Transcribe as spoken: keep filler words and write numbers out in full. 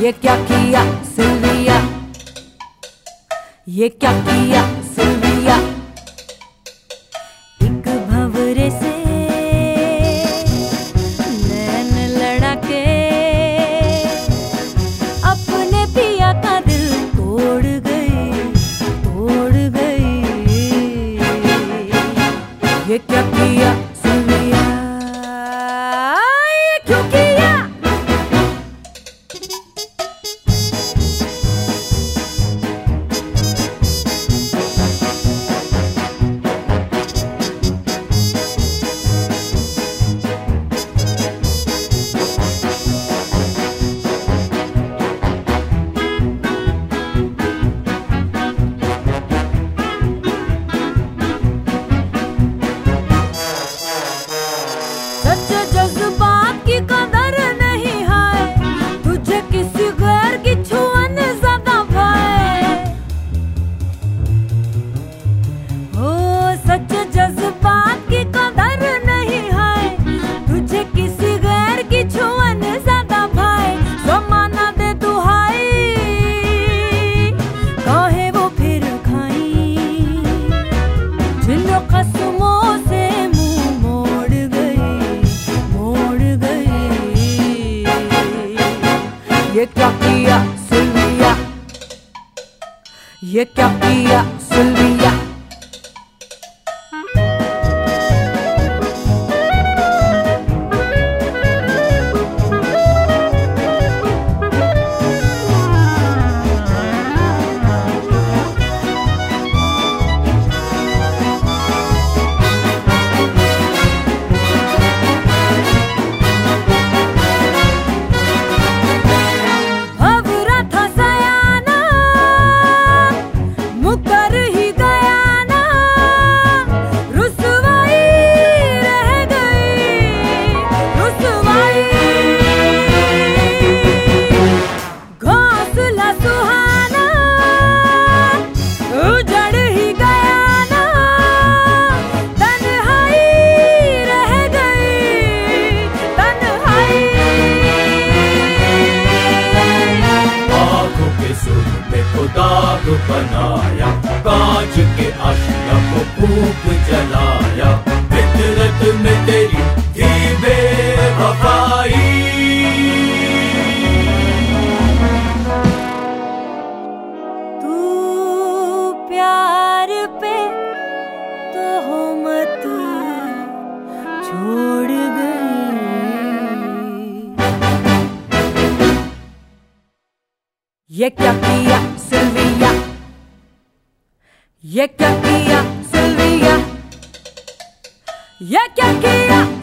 ये क्या किया सिल्विया, ये क्या किया सिल्विया। एक भंवरे से नैन लड़ा के अपने पिया का दिल तोड़ गई, तोड़ गई। ये क्या किया सिल्विया, ये क्यों किया। जज्बात की कदर नहीं है, तुझे किसी गैर की छुअन ज्यादा भाए। हो सच जज्बात की कदर नहीं है, तुझे किसी गैर की छुअन ज्यादा भाए। जमाना दे दुहाई, काहे वो फिर खाई, जिन कसमों से ये क्या किया सिल्विया, ये क्या किया सिल्विया। दाग बनाया कांच के आशिया को खूब जलाया, फितरत में तेरी थी बेवफाई। तू प्यार पे तो हो मत छोड़ गई। ये क्या किया सिल्विया, ये क्या किया सिल्विया, ये क्या किया।